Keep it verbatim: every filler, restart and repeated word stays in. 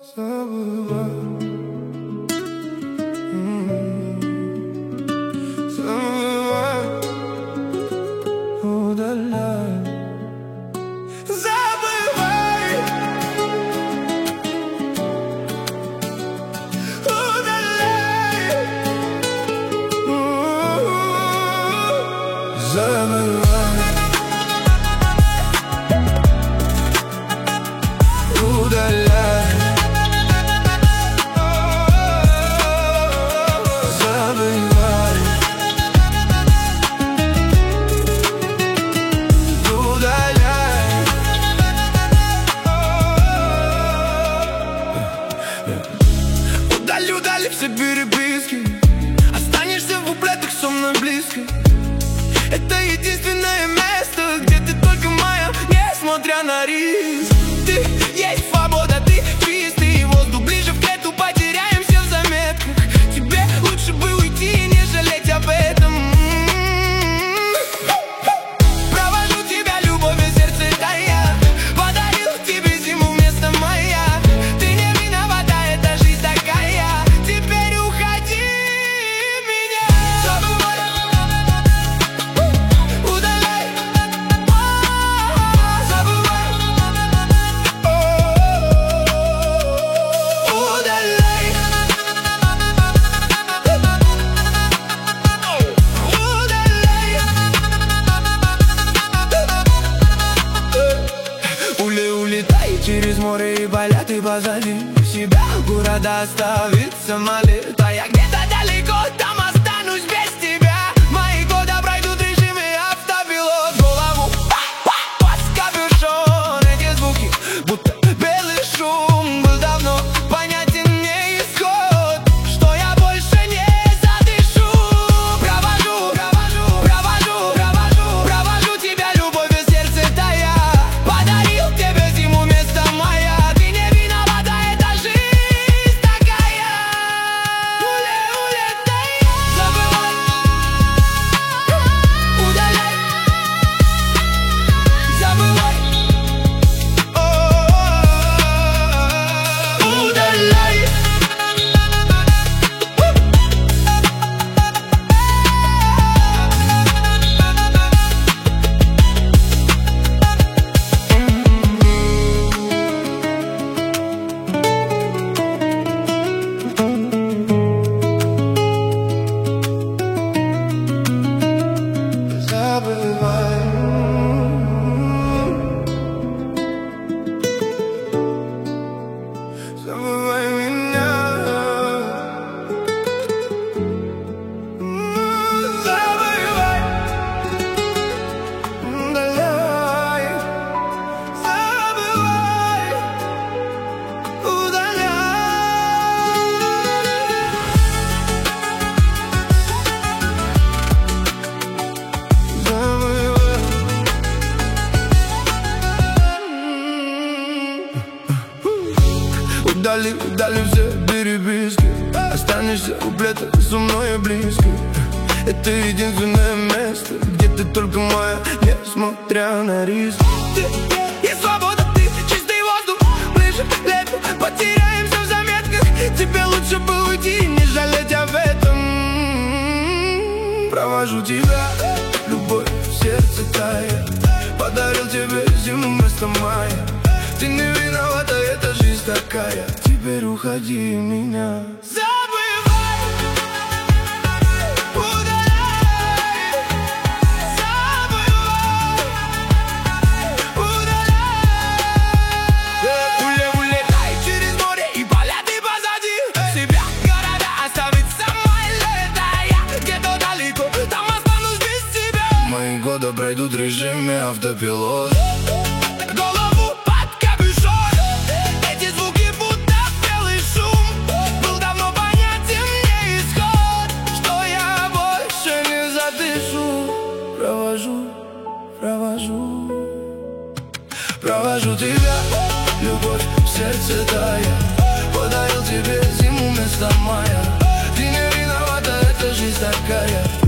Забывай, забывай, удаляй. Забывай, удаляй. Забывай, удаляй. Удали, удали все переписки. Останешься в куплетах со мной близко. Это единственное место, где ты только моя, несмотря на риск. Ты есть свобода, ты чистый воздух. Ближе в клетку, потеряемся в заметках. Тебе лучше бы уйти, не жалеть об этом. Провожу тебя любовью, сердце тая. Подарил тебе зиму вместо мая. Ты не виновата, это жизнь такая. Теперь уходи меня. Забывай, удаляй. Забывай, удаляй. Ули, улетай через море и поля, ты позади себя. Города оставит самолет, а я где-то далеко, там останусь без тебя. Мои годы пройдут в режиме автопилот. Голову под капюшон, эти звуки будто белый шум. Был давно понятен мне исход, что я больше не задышу. Провожу, провожу, провожу, провожу, провожу тебя любовью, сердце тая. Подарил тебе зиму вместо мая. Ты не виновата, это жизнь такая. Уле, улетай. Забывай, удаляй. Забывай, удаляй. Забывай, забывай меня. Забывай, удаляй. Забывай, удаляй. Удали, удали все переписки. Останешься в куплетах со мной близко. Это единственное место, где ты только моя, несмотря на риск. Ты есть свобода, ты чистый воздух. Ближе к лету, потеряемся в заметках. Тебе лучше бы уйти, не жалеть об этом. Провожу тебя, любовь в сердце тая. Подарил тебе зиму вместо мая. Ты не виновата, это жизнь такая. Теперь уходи меня. Забывай, удаляй. Забывай, удаляй. Уле, улетай через море и поля, ты позади себя. Города оставит самолет, а я где-то далеко, там останусь без тебя. Мои годы пройдут в режиме автопилот. Голову под капюшон, эти звуки будто белый шум. Был давно понятен мне исход, что я больше не задышу. Провожу, провожу, провожу тебя, любовь в сердце тая. Подарил тебе зиму вместо мая. Ты не виновата, это жизнь такая.